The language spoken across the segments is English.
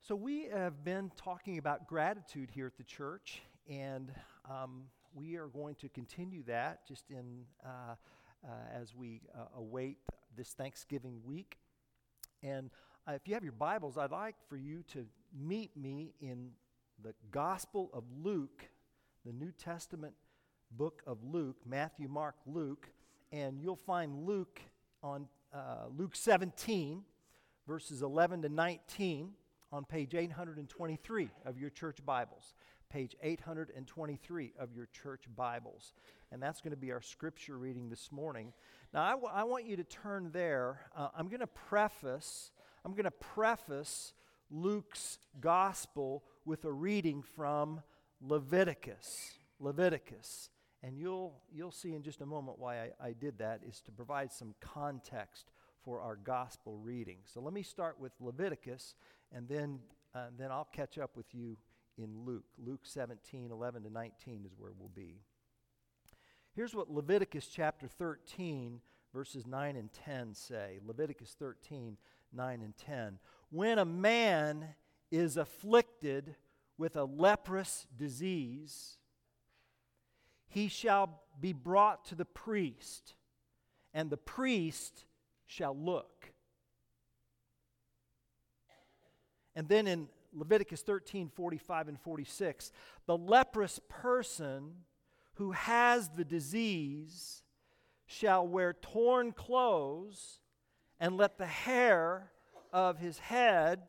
So we have been talking about gratitude here at the church, and we are going to continue that just as we await this Thanksgiving week. And if you have your Bibles, I'd like for you to meet me in the Gospel of Luke, the New Testament book of Luke, Matthew, Mark, Luke, and you'll find Luke on Luke 17, verses 11 to 19. On page 823 of your church Bibles. Page 823 of your church Bibles. And that's going to be our scripture reading this morning. Now, I want you to turn there. I'm going to preface Luke's gospel with a reading from Leviticus. And you'll see in just a moment why I did that, is to provide some context for our gospel reading. So let me start with Leviticus, and then I'll catch up with you in Luke. Luke 17, 11 to 19 is where we'll be. Here's what Leviticus chapter 13, verses 9 and 10 say. Leviticus 13, 9 and 10. When a man is afflicted with a leprous disease, he shall be brought to the priest, and the priest shall look. And then in Leviticus 13, 45 and 46, the leprous person who has the disease shall wear torn clothes and let the hair of his head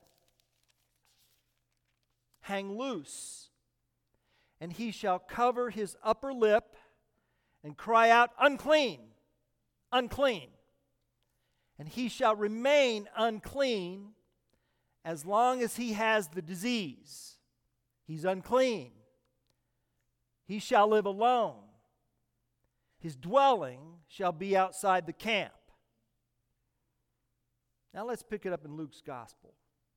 hang loose. And he shall cover his upper lip and cry out, "Unclean, unclean." And he shall remain unclean as long as he has the disease. He's unclean. He shall live alone. His dwelling shall be outside the camp. Now let's pick it up in Luke's gospel.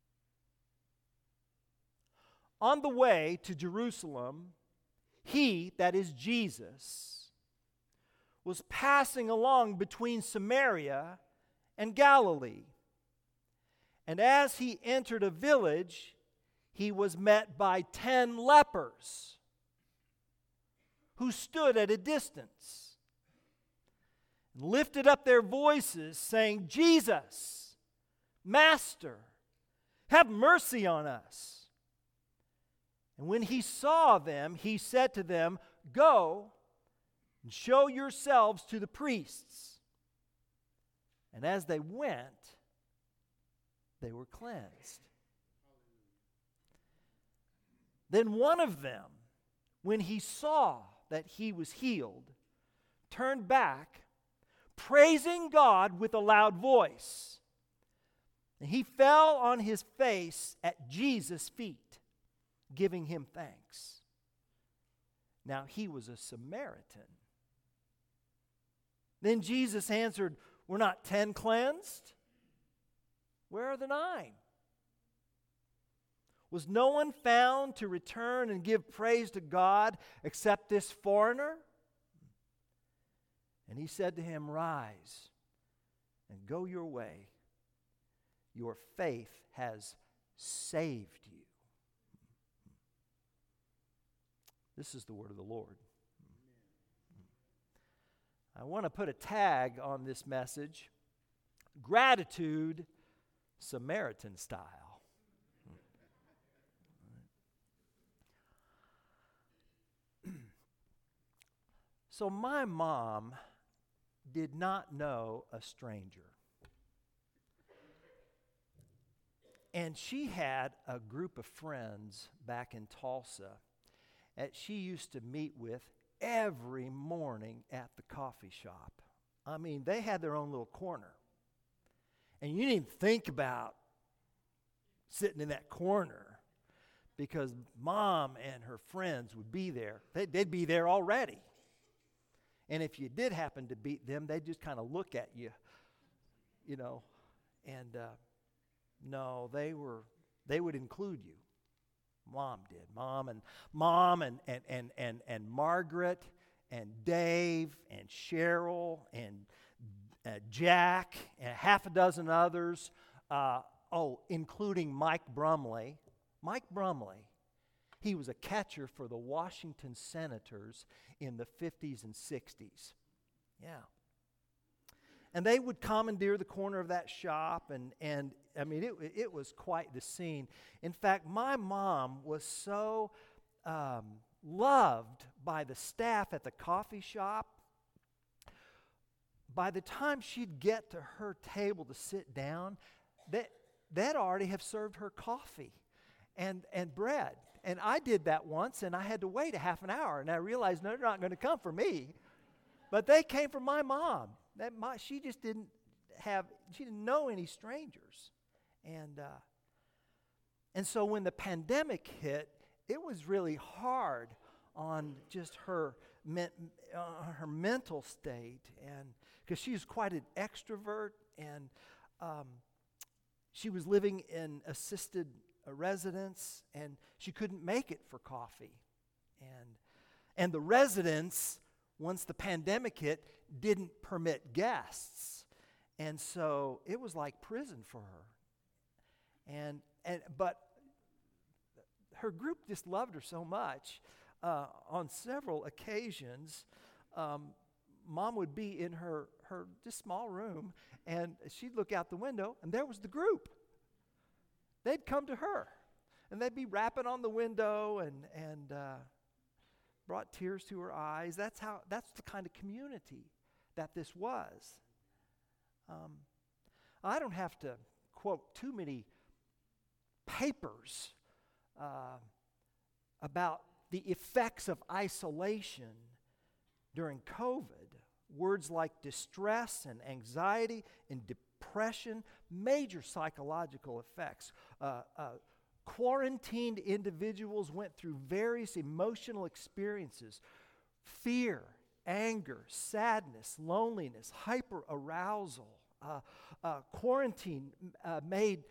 On the way to Jerusalem, he, that is Jesus, was passing along between Samaria and Galilee. And as he entered a village, he was met by 10 lepers who stood at a distance and lifted up their voices, saying, "Jesus, Master, have mercy on us." And when he saw them, he said to them, "Go and show yourselves to the priests." And as they went, they were cleansed. Then one of them, when he saw that he was healed, turned back, praising God with a loud voice. And he fell on his face at Jesus' feet, giving him thanks. Now he was a Samaritan. Then Jesus answered, "Were not 10 cleansed? Where are the 9? Was no one found to return and give praise to God except this foreigner?" And he said to him, "Rise and go your way. Your faith has saved you." This is the word of the Lord. I want to put a tag on this message: gratitude, Samaritan style. So my mom did not know a stranger. And she had a group of friends back in Tulsa that she used to meet with every morning at the coffee shop. I mean, they had their own little corner. And you didn't even think about sitting in that corner because Mom and her friends would be there. They'd be there already. And if you did happen to beat them, they'd just kind of look at you, and no, they would include you. Mom did. Mom and Margaret and Dave and Cheryl and Jack and half a dozen others, including Mike Brumley. Mike Brumley, he was a catcher for the Washington Senators in the 50s and 60s. Yeah. And they would commandeer the corner of that shop, and I mean, it was quite the scene. In fact, my mom was so loved by the staff at the coffee shop. By the time she'd get to her table to sit down, they'd already have served her coffee and bread. And I did that once, and I had to wait a half an hour, and I realized they're not going to come for me. But they came from my mom. She just didn't know any strangers. And so when the pandemic hit, it was really hard on just her mental state, and because she was quite an extrovert, and she was living in assisted residence, and she couldn't make it for coffee. And the residents, once the pandemic hit, didn't permit guests. And so it was like prison for her. But her group just loved her so much. On several occasions, Mom would be in her just small room, and she'd look out the window, and there was the group. They'd come to her, and they'd be rapping on the window and brought tears to her eyes. That's the kind of community that this was. I don't have to quote too many papers about the effects of isolation during COVID. Words like distress and anxiety and depression, major psychological effects. Quarantined individuals went through various emotional experiences: fear, anger, sadness, loneliness, hyperarousal. Quarantine made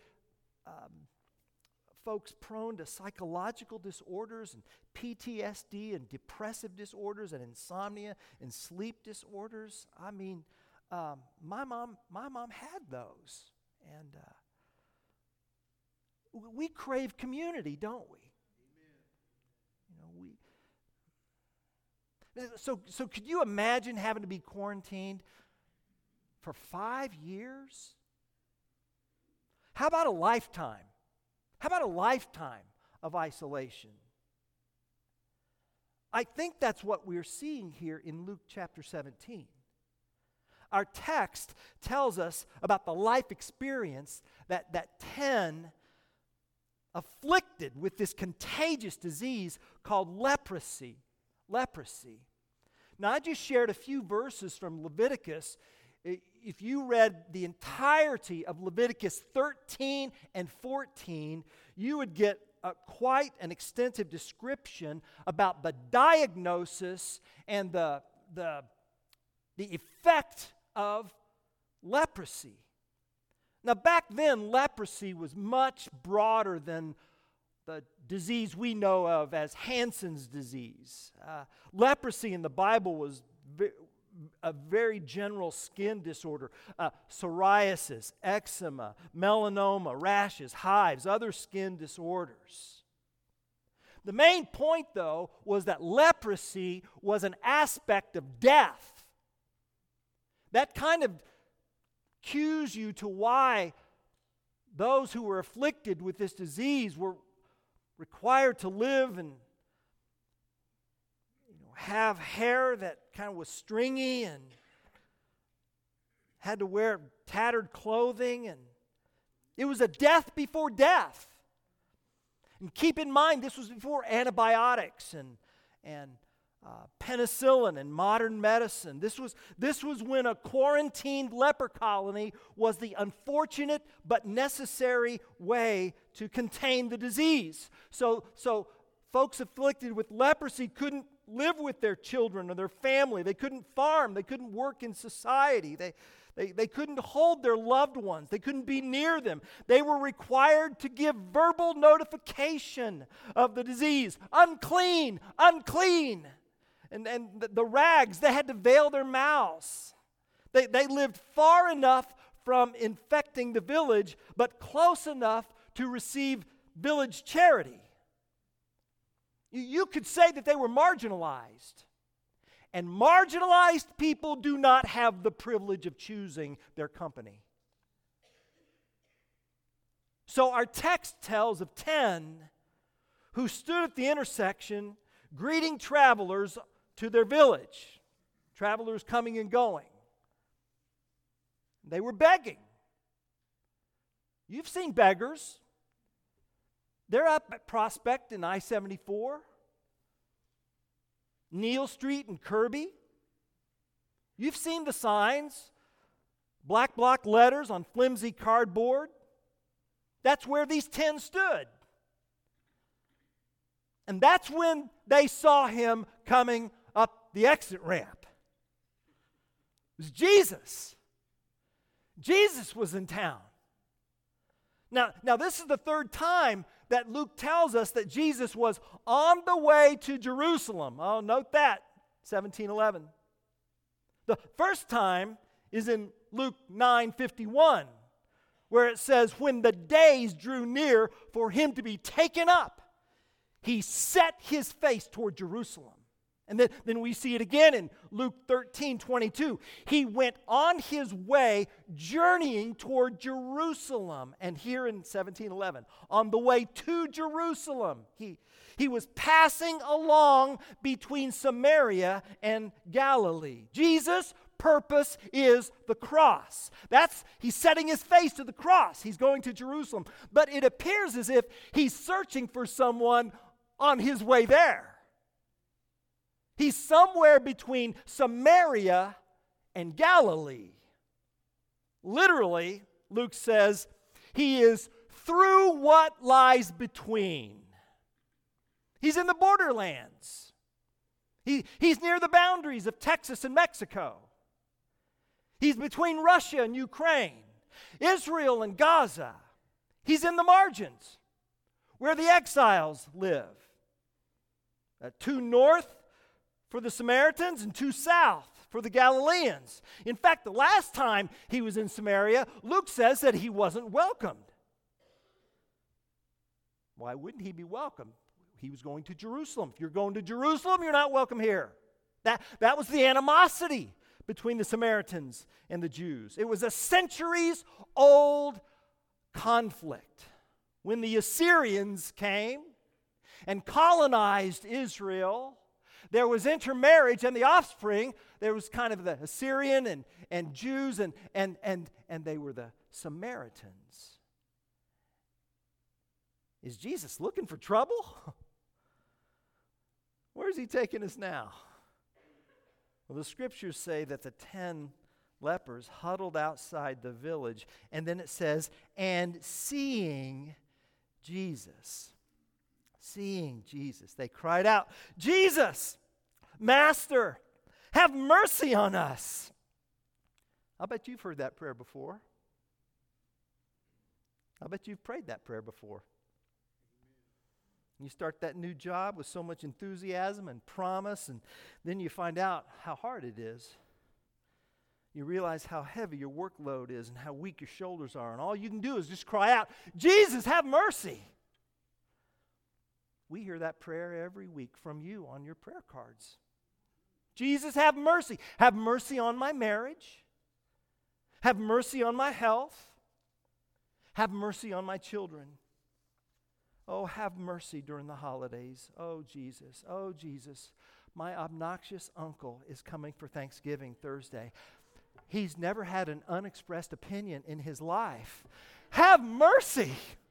folks prone to psychological disorders and PTSD and depressive disorders and insomnia and sleep disorders. I mean, my mom had those, and we crave community, don't we? Amen. You know, So could you imagine having to be quarantined for 5 years? How about a lifetime? How about a lifetime of isolation? I think that's what we're seeing here in Luke chapter 17. Our text tells us about the life experience that 10 afflicted with this contagious disease called leprosy. Now, I just shared a few verses from Leviticus. If you read the entirety of Leviticus 13 and 14, you would get quite an extensive description about the diagnosis and the effect of leprosy. Now, back then, leprosy was much broader than the disease we know of as Hansen's disease. Leprosy in the Bible was a very general skin disorder: psoriasis, eczema, melanoma, rashes, hives, other skin disorders. The main point, though, was that leprosy was an aspect of death. That kind of cues you to why those who were afflicted with this disease were required to live and have hair that kind of was stringy and had to wear tattered clothing, and it was a death before death. And keep in mind, this was before antibiotics and penicillin and modern medicine. This was when a quarantined leper colony was the unfortunate but necessary way to contain the disease. So folks afflicted with leprosy couldn't live with their children or their family. They couldn't farm. They couldn't work in society. They couldn't hold their loved ones. They couldn't be near them. They were required to give verbal notification of the disease. Unclean, unclean. And the rags, they had to veil their mouths. They lived far enough from infecting the village, but close enough to receive village charity. You could say that they were marginalized. And marginalized people do not have the privilege of choosing their company. So our text tells of 10 who stood at the intersection greeting travelers to their village, travelers coming and going. They were begging. You've seen beggars. They're up at Prospect and I-74, Neal Street and Kirby. You've seen the signs, black block letters on flimsy cardboard. That's where these 10 stood. And that's when they saw him coming up the exit ramp. It was Jesus. Jesus was in town. Now this is the third time that Luke tells us that Jesus was on the way to Jerusalem. Oh, note that, 17:11. The first time is in Luke 9:51, where it says, when the days drew near for him to be taken up, he set his face toward Jerusalem. And then we see it again in Luke 13:22. He went on his way journeying toward Jerusalem. And here in 17:11, on the way to Jerusalem, he was passing along between Samaria and Galilee. Jesus' purpose is the cross. He's setting his face to the cross. He's going to Jerusalem. But it appears as if he's searching for someone on his way there. He's somewhere between Samaria and Galilee. Literally, Luke says, he is through what lies between. He's in the borderlands. He's near the boundaries of Texas and Mexico. He's between Russia and Ukraine, Israel and Gaza. He's in the margins, where the exiles live. Two north for the Samaritans and two south for the Galileans. In fact, the last time he was in Samaria, Luke says that he wasn't welcomed. Why wouldn't he be welcomed? He was going to Jerusalem. If you're going to Jerusalem, you're not welcome here. That was the animosity between the Samaritans and the Jews. It was a centuries-old conflict. When the Assyrians came and colonized Israel, there was intermarriage, and the offspring, there was kind of the Assyrian and Jews, and they were the Samaritans. Is Jesus looking for trouble? Where is he taking us now? Well, the scriptures say that the 10 lepers huddled outside the village, and then it says, and seeing Jesus, they cried out, Jesus, Master, have mercy on us. I bet you've heard that prayer before. I bet you've prayed that prayer before. You start that new job with so much enthusiasm and promise, and then you find out how hard it is. You realize how heavy your workload is and how weak your shoulders are, and all you can do is just cry out, Jesus, have mercy. We hear that prayer every week from you on your prayer cards. Jesus, have mercy. Have mercy on my marriage. Have mercy on my health. Have mercy on my children. Oh, have mercy during the holidays. Oh, Jesus, my obnoxious uncle is coming for Thanksgiving Thursday. He's never had an unexpressed opinion in his life. Have mercy.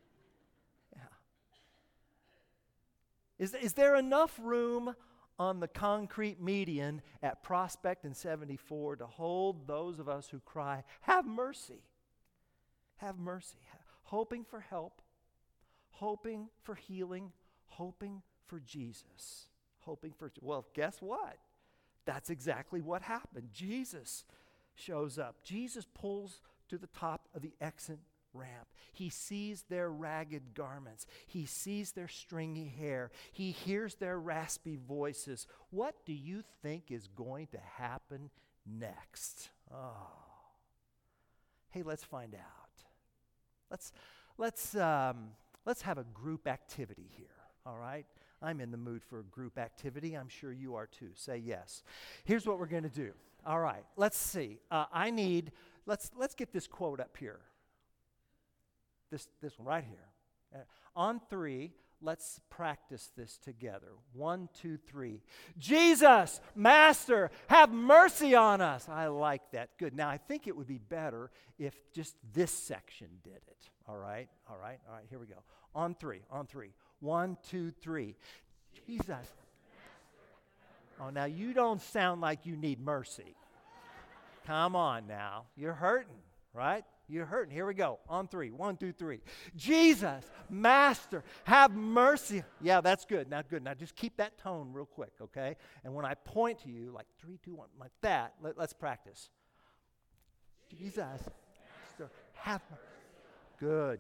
Yeah. Is there enough room on the concrete median at Prospect and 74 to hold those of us who cry, have mercy. Have mercy. Hoping for help. Hoping for healing, hoping for Jesus, well, guess what? That's exactly what happened. Jesus shows up. Jesus pulls to the top of the exit ramp. He sees their ragged garments. He sees their stringy hair. He hears their raspy voices. What do you think is going to happen next? Oh. Hey, let's find out. let's have a group activity here, all right? I'm in the mood for a group activity. I'm sure you are too. Say yes. Here's what we're going to do. All right, let's see. Let's get this quote up here. This one right here. On 3, let's practice this together. 1, 2, 3. Jesus, Master, have mercy on us. I like that. Good. Now, I think it would be better if just this section did it. All right, here we go. On 3. 1, 2, 3. Jesus. Oh, now you don't sound like you need mercy. Come on now. You're hurting, right? You're hurting. Here we go. On 3. 1, 2, 3. Jesus, Master, have mercy. Yeah, that's good. Now, good. Now, just keep that tone real quick, okay? And when I point to you, like 3, 2, 1, like that, let's practice. Jesus, Master, have mercy. Good.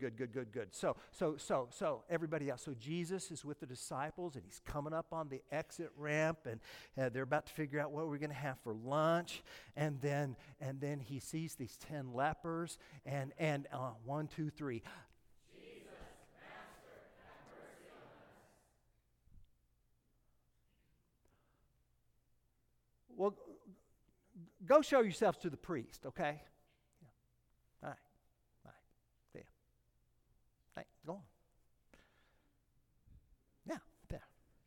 So everybody else. So Jesus is with the disciples, and he's coming up on the exit ramp, and they're about to figure out what we're going to have for lunch. And then he sees these 10 lepers, and 1, 2, 3. Jesus, Master, have mercy on us. Well, go show yourselves to the priest, okay? All right. Hey, go on. Yeah, there.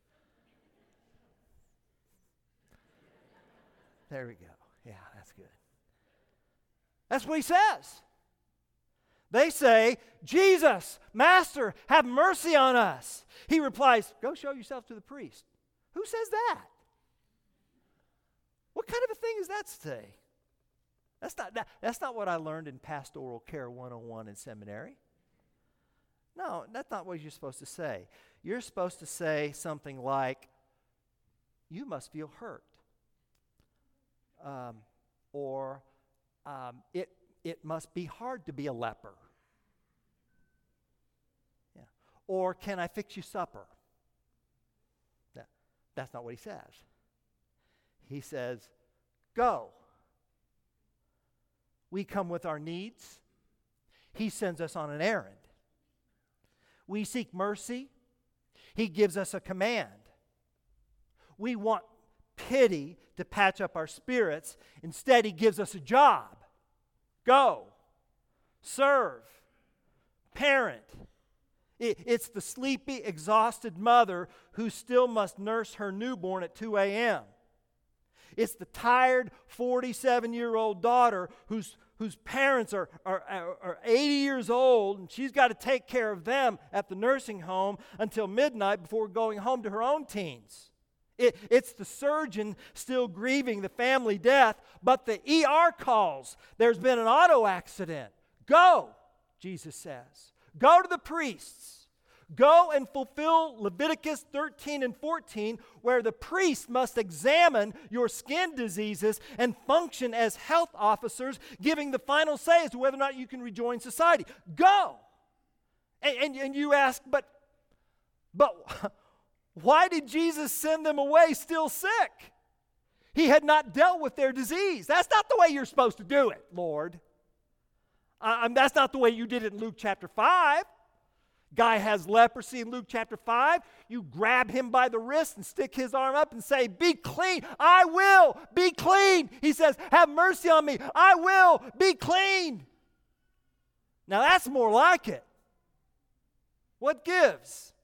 There we go. Yeah, that's good. That's what he says. They say, Jesus, Master, have mercy on us. He replies, go show yourself to the priest. Who says that? What kind of a thing is that to say? That's not what I learned in Pastoral Care 101 in seminary. No, that's not what you're supposed to say. You're supposed to say something like, you must feel hurt. It must be hard to be a leper. Yeah. Or, can I fix you supper? That's not what he says. He says, go. We come with our needs. He sends us on an errand. We seek mercy. He gives us a command. We want pity to patch up our spirits. Instead, he gives us a job. Go. Serve. Parent. It's the sleepy, exhausted mother who still must nurse her newborn at 2 a.m. It's the tired 47-year-old daughter whose parents are 80 years old, and she's got to take care of them at the nursing home until midnight before going home to her own teens. It's the surgeon still grieving the family death, but the ER calls. There's been an auto accident. Go, Jesus says. Go to the priests. Go and fulfill Leviticus 13 and 14, where the priest must examine your skin diseases and function as health officers, giving the final say as to whether or not you can rejoin society. Go! And you ask, but why did Jesus send them away still sick? He had not dealt with their disease. That's not the way you're supposed to do it, Lord. That's not the way you did it in Luke chapter 5. Guy has leprosy in Luke chapter 5. You grab him by the wrist and stick his arm up and say, be clean. I will be clean. He says, have mercy on me. I will be clean. Now that's more like it. What gives?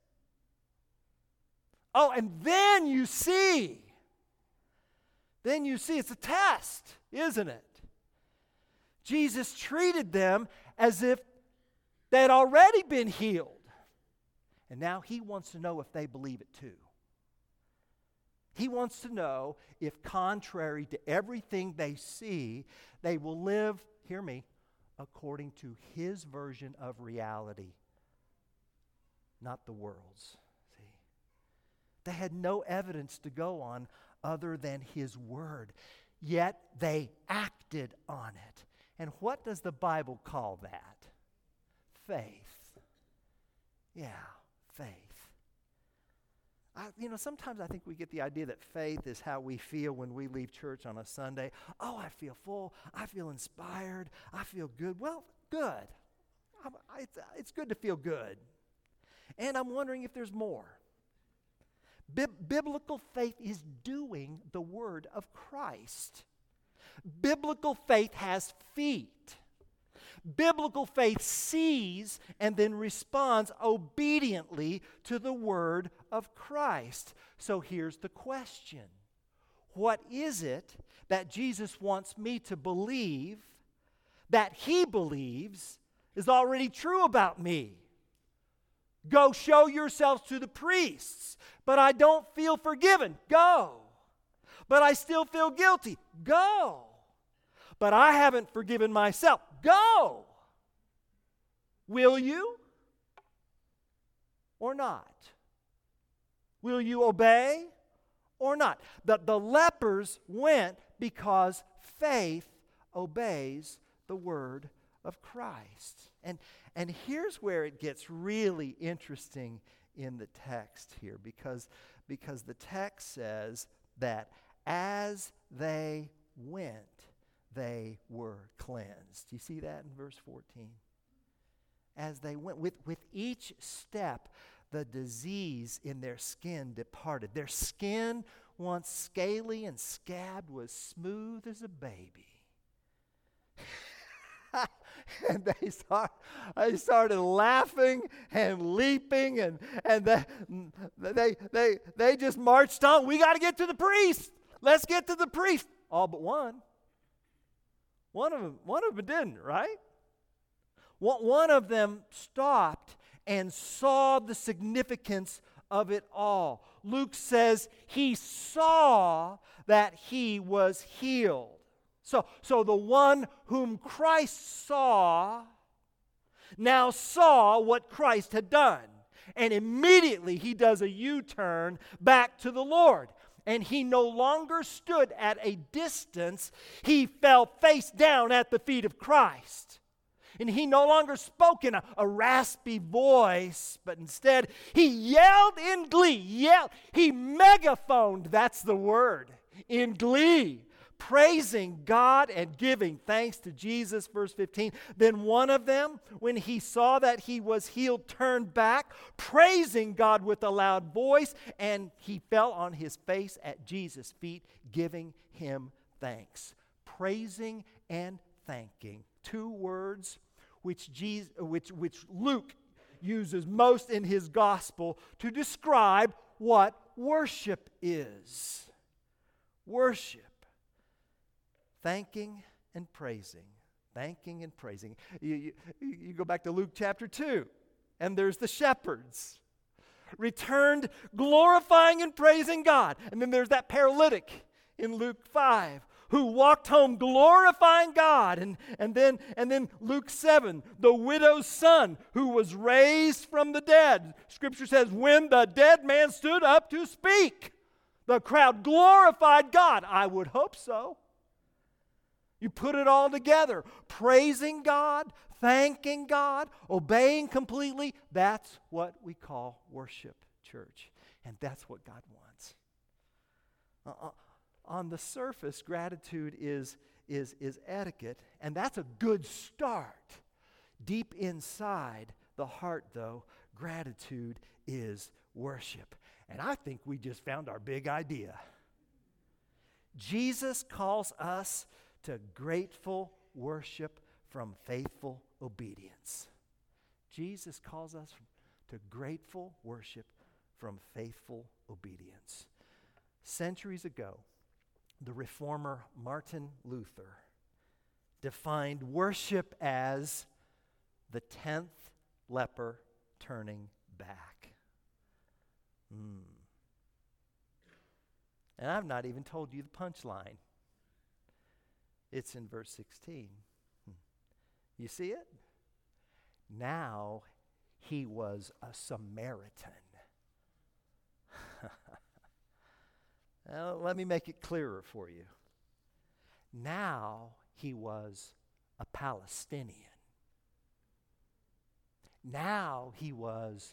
Oh, and then you see it's a test, isn't it? Jesus treated them as if they had already been healed. And now he wants to know if they believe it too. He wants to know if, contrary to everything they see, they will live, hear me, according to his version of reality, not the world's. See? They had no evidence to go on other than his word, yet they acted on it. And what does the Bible call that? Faith. Yeah, faith. Sometimes I think we get the idea that faith is how we feel when we leave church on a Sunday. Oh, I feel full. I feel inspired. I feel good. Well, good. It's good to feel good. And I'm wondering if there's more. Biblical faith is doing the word of Christ. Biblical faith has feet. Biblical faith sees and then responds obediently to the word of Christ. So here's the question. What is it that Jesus wants me to believe that he believes is already true about me? Go show yourselves to the priests. But I don't feel forgiven. Go. But I still feel guilty. Go. But I haven't forgiven myself. Go. Will you or not? Will you obey or not? The lepers went because faith obeys the word of Christ. And here's where it gets really interesting in the text here, because the text says that as they went, they were cleansed. You see that in verse 14? As they went, with each step, the disease in their skin departed. Their skin, once scaly and scabbed, was smooth as a baby. And they started laughing and leaping, and they just marched on. We got to get to the priest. Let's get to the priest. All but one. One of them didn't, right? One of them stopped and saw the significance of it all. Luke says he saw that he was healed. So the one whom Christ saw now saw what Christ had done. And immediately he does a U-turn back to the Lord. And he no longer stood at a distance. He fell face down at the feet of Christ. And he no longer spoke in a raspy voice, but instead he yelled in glee. He megaphoned, that's the word, in glee, praising God and giving thanks to Jesus. Verse 15, then one of them, when he saw that he was healed, turned back, praising God with a loud voice, and he fell on his face at Jesus' feet, giving him thanks. Praising and thanking, two words which Luke uses most in his gospel to describe what worship is. Worship. Thanking and praising. Thanking and praising. You go back to Luke chapter 2, and there's the shepherds. Returned glorifying and praising God. And then there's that paralytic in Luke 5 who walked home glorifying God. And then Luke 7, the widow's son who was raised from the dead. Scripture says, when the dead man stood up to speak, the crowd glorified God. I would hope so. You put it all together. Praising God, thanking God, obeying completely. That's what we call worship, church. And that's what God wants. On the surface, gratitude is etiquette, and that's a good start. Deep inside the heart, though, gratitude is worship. And I think we just found our big idea. Jesus calls us to grateful worship from faithful obedience. Jesus calls us to grateful worship from faithful obedience. Centuries ago, the reformer Martin Luther defined worship as the 10th leper turning back. And I've not even told you the punchline. It's in verse 16. You see it? Now he was a Samaritan. Let me make it clearer for you. Now he was a Palestinian. Now he was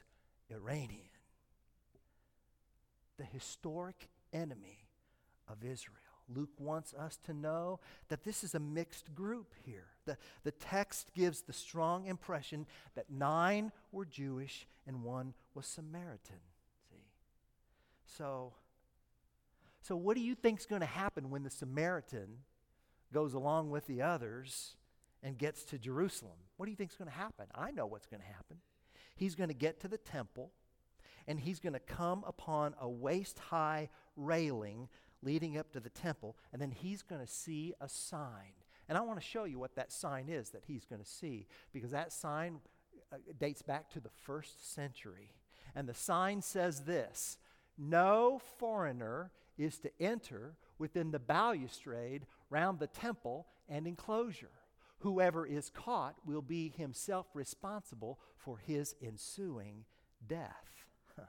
Iranian. The historic enemy of Israel. Luke wants us to know that this is a mixed group here. The text gives the strong impression that 9 were Jewish and 1 was Samaritan. See? So what do you think is going to happen when the Samaritan goes along with the others and gets to Jerusalem? What do you think is going to happen? I know what's going to happen. He's going to get to the temple, and he's going to come upon a waist-high railing leading up to the temple, and then he's going to see a sign. And I want to show you what that sign is that he's going to see, because that sign dates back to the 1st century. And the sign says this: "No foreigner is to enter within the balustrade round the temple and enclosure. Whoever is caught will be himself responsible for his ensuing death."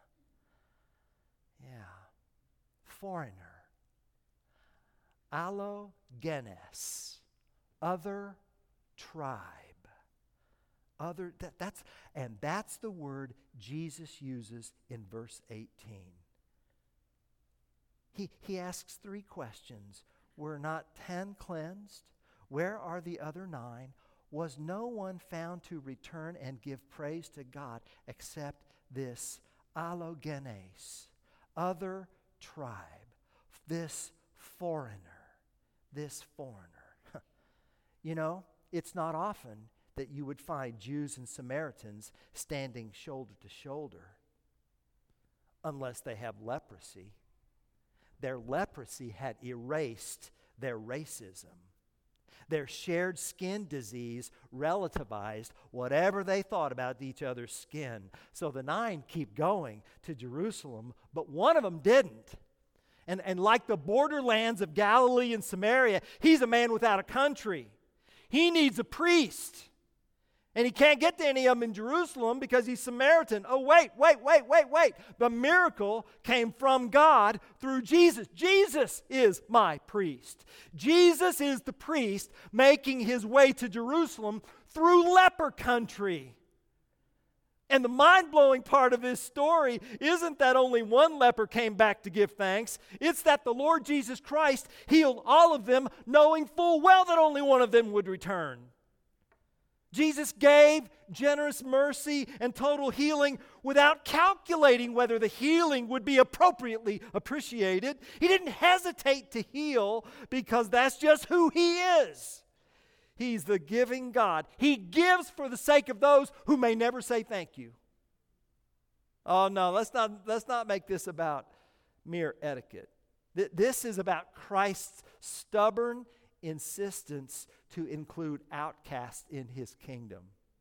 Yeah. Foreigner. Allogenes. Other tribe. That's the word Jesus uses in verse 18. He asks 3 questions. Were not 10 cleansed? Where are the other 9? Was no one found to return and give praise to God except this allogenes, other tribe, this foreigner. You know, it's not often that you would find Jews and Samaritans standing shoulder to shoulder unless they have leprosy. Their leprosy had erased their racism. Their shared skin disease relativized whatever they thought about each other's skin. So the 9 keep going to Jerusalem, but one of them didn't. And like the borderlands of Galilee and Samaria, he's a man without a country. He needs a priest. And he can't get to any of them in Jerusalem because he's Samaritan. Oh, wait. The miracle came from God through Jesus. Jesus is my priest. Jesus is the priest making his way to Jerusalem through leper country. And the mind-blowing part of this story isn't that only one leper came back to give thanks. It's that the Lord Jesus Christ healed all of them, knowing full well that only one of them would return. Jesus gave generous mercy and total healing without calculating whether the healing would be appropriately appreciated. He didn't hesitate to heal because that's just who he is. He's the giving God. He gives for the sake of those who may never say thank you. Oh no, let's not make this about mere etiquette. This is about Christ's stubborn insistence to include outcasts in his kingdom.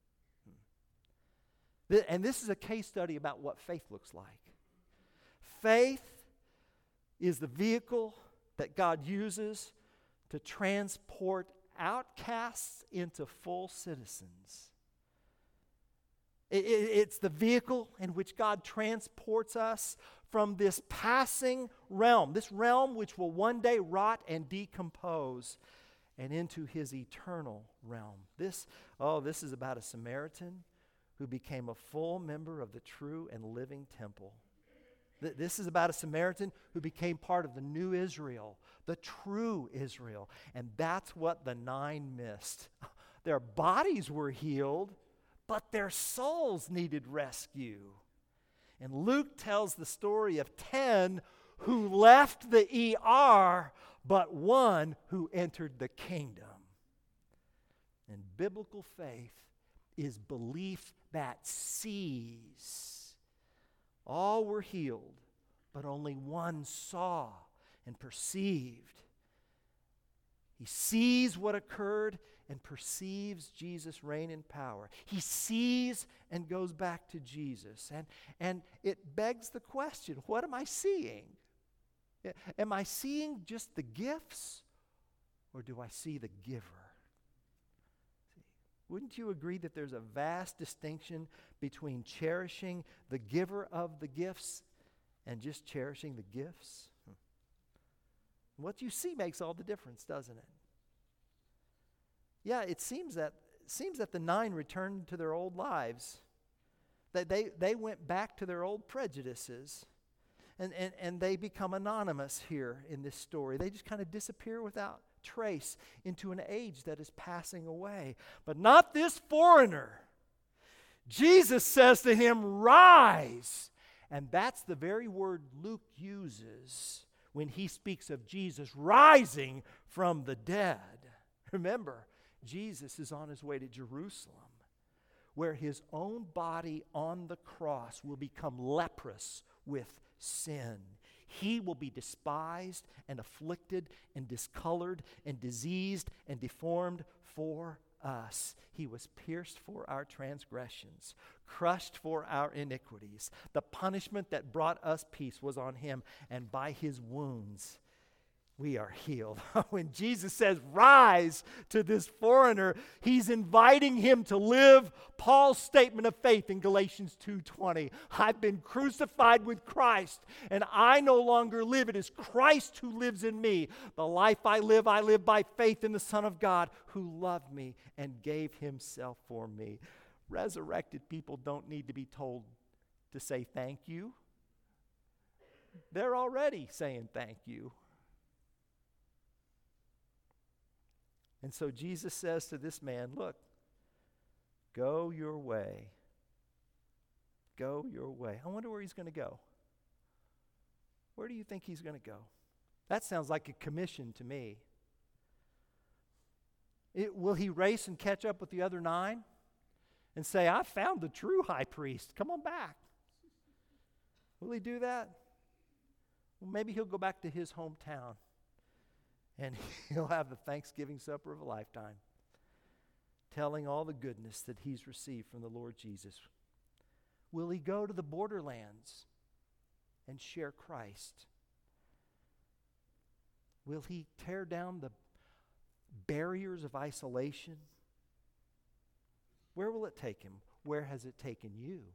And this is a case study about what faith looks like. Faith is the vehicle that God uses to transport outcasts into full citizens. It's the vehicle in which God transports us from this passing realm, this realm which will one day rot and decompose, and into his eternal realm. This is about a Samaritan who became a full member of the true and living temple. This is about a Samaritan who became part of the new Israel, the true Israel. And that's what the 9 missed. Their bodies were healed, but their souls needed rescue. And Luke tells the story of 10 who left the ER, but 1 who entered the kingdom. And biblical faith is belief that sees. All were healed, but only 1 saw and perceived. He sees what occurred and perceives Jesus' reign and power. He sees and goes back to Jesus. And it begs the question, what am I seeing? Am I seeing just the gifts, or do I see the giver? Wouldn't you agree that there's a vast distinction between cherishing the giver of the gifts and just cherishing the gifts? What you see makes all the difference, doesn't it? Yeah, it seems that the 9 returned to their old lives. They went back to their old prejudices. and they become anonymous here in this story. They just kind of disappear without trace into an age that is passing away. But not this foreigner. Jesus says to him, "Rise." And that's the very word Luke uses when he speaks of Jesus rising from the dead. Remember, Jesus is on his way to Jerusalem, where his own body on the cross will become leprous with sin. He will be despised and afflicted and discolored and diseased and deformed for us. He was pierced for our transgressions, crushed for our iniquities. The punishment that brought us peace was on him, and by his wounds we are healed. When Jesus says, "Rise," to this foreigner, he's inviting him to live Paul's statement of faith in Galatians 2:20. I've been crucified with Christ, and I no longer live. It is Christ who lives in me. The life I live by faith in the Son of God who loved me and gave himself for me. Resurrected people don't need to be told to say thank you. They're already saying thank you. And so Jesus says to this man, "Look, go your way. Go your way." I wonder where he's going to go. Where do you think he's going to go? That sounds like a commission to me. Will he race and catch up with the other 9 and say, "I found the true high priest. Come on back"? Will he do that? Well, maybe he'll go back to his hometown. And he'll have the Thanksgiving supper of a lifetime, telling all the goodness that he's received from the Lord Jesus. Will he go to the borderlands and share Christ? Will he tear down the barriers of isolation? Where will it take him? Where has it taken you?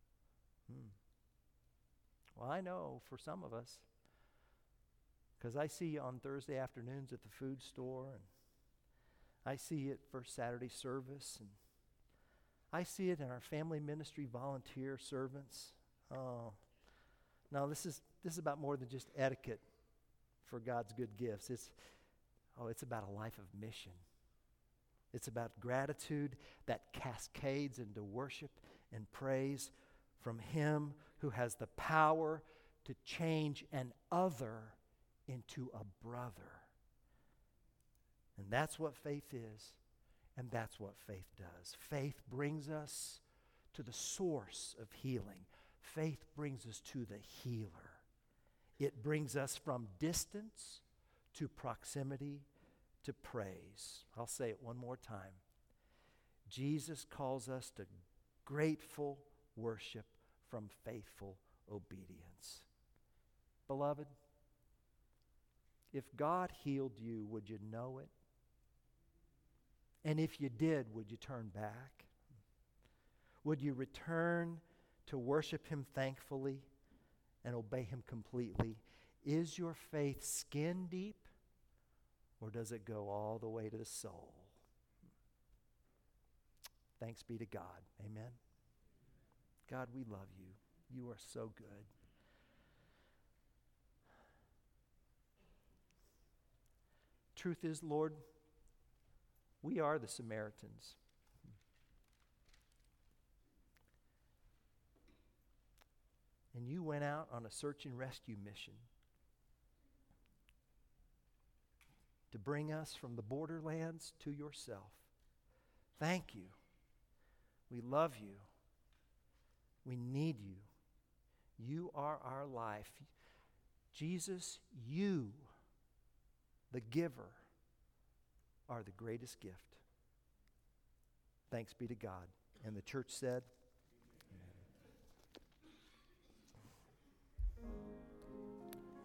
Well, I know for some of us, because I see you on Thursday afternoons at the food store, and I see you at First Saturday service, and I see it in our family ministry volunteer servants. Oh, no, this is about more than just etiquette for God's good gifts. It's about a life of mission. It's about gratitude that cascades into worship and praise from Him who has the power to change an other into a brother. And that's what faith is, and that's what faith does. Faith brings us to the source of healing. Faith brings us to the healer. It brings us from distance to proximity to praise. I'll say it one more time. Jesus calls us to grateful worship from faithful obedience. Beloved, if God healed you, would you know it? And if you did, would you turn back? Would you return to worship Him thankfully and obey Him completely? Is your faith skin deep, or does it go all the way to the soul? Thanks be to God. Amen. God, we love you. You are so good. Truth is, Lord, we are the Samaritans. And you went out on a search and rescue mission to bring us from the borderlands to yourself. Thank you. We love you. We need you. You are our life. Jesus, you, the giver, are the greatest gift. Thanks be to God. And the church said,